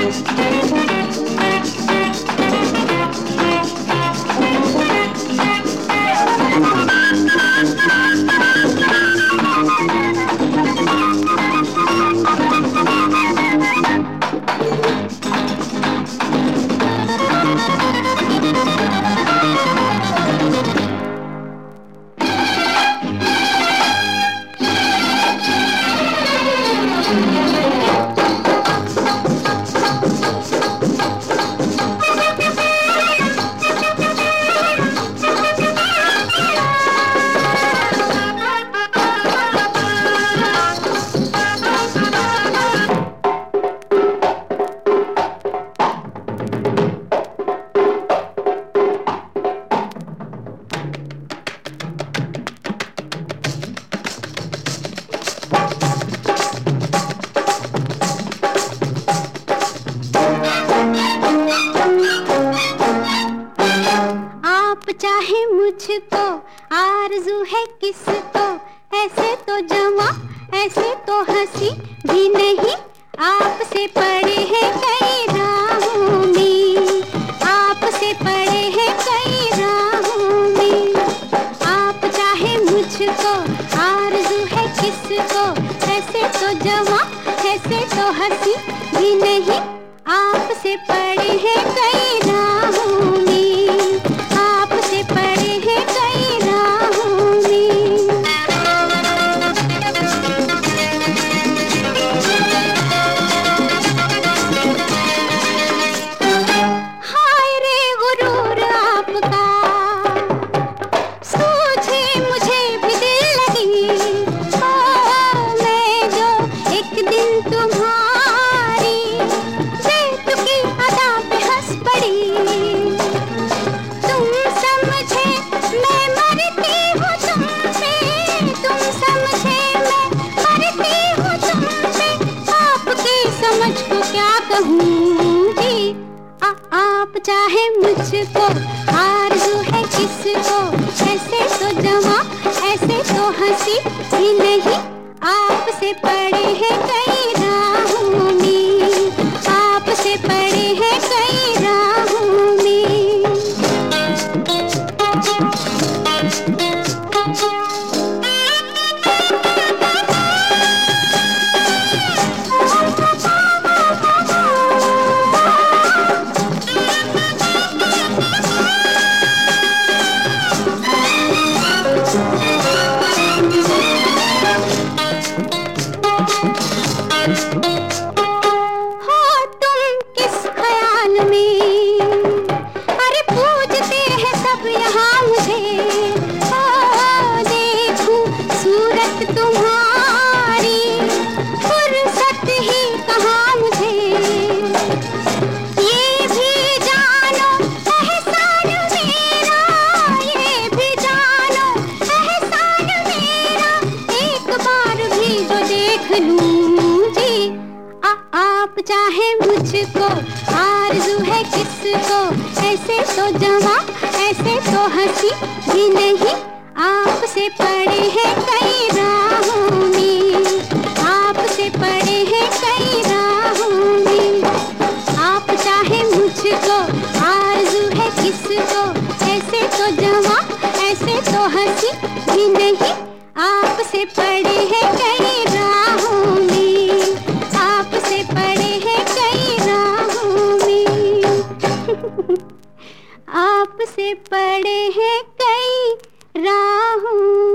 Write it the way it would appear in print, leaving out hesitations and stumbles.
चाहे मुझको आरज़ू है किसको, ऐसे तो जवां ऐसे तो हंसी भी नहीं, आपसे पड़े हैं कई राहों में, आपसे पड़े हैं कई राहों में। आप चाहे मुझको आरज़ू है किसको, ऐसे तो जवां ऐसे तो हंसी भी नहीं, आपसे पड़े हैं कई राहों में, आपसे पड़े हैं कई राहों में। हाय रे गुरूर आपका, सूझे मुझे भी दिल लगी, ओ मैं जो एक दिन तुम्हारी बेतुकी अदा पे हंस पड़ी, तुम समझे मैं मरती हूँ तुमसे, तुम समझे मैं मरती हूँ तुमसे, आपकी समझ को क्या कहूँगी। आप चाहे मुझको आरज़ू है किसको, ऐसे तो जवां ऐसे तो हंसी भी नहीं, आपसे पड़े हैं कई राहों में, आपसे पड़े हैं कई राहों में। हो तुम किस ख्याल में, अरे पूजते हैं सब यहाँ मुझे, ओ देखूं सूरत तुम्हारी, फुर्सत ही कहाँ मुझे, ये भी जानो एहसान मेरा, ये भी जानो एहसान मेरा, एक बार भी जो देख लूं जी। आप चाहे मुझको आरज़ू है किसको, ऐसे तो जवां ऐसे तो हंसी भी नहीं, आपसे पड़े हैं कई राहों में, आपसे पड़े हैं कई राहों में। आप चाहे मुझको आरज़ू है किसको, ऐसे तो जवां ऐसे तो हंसी भी नहीं, आपसे पड़े हैं कई राहों में, आपसे पड़े हैं कई राहों में। आपसे पड़े हैं कई राहों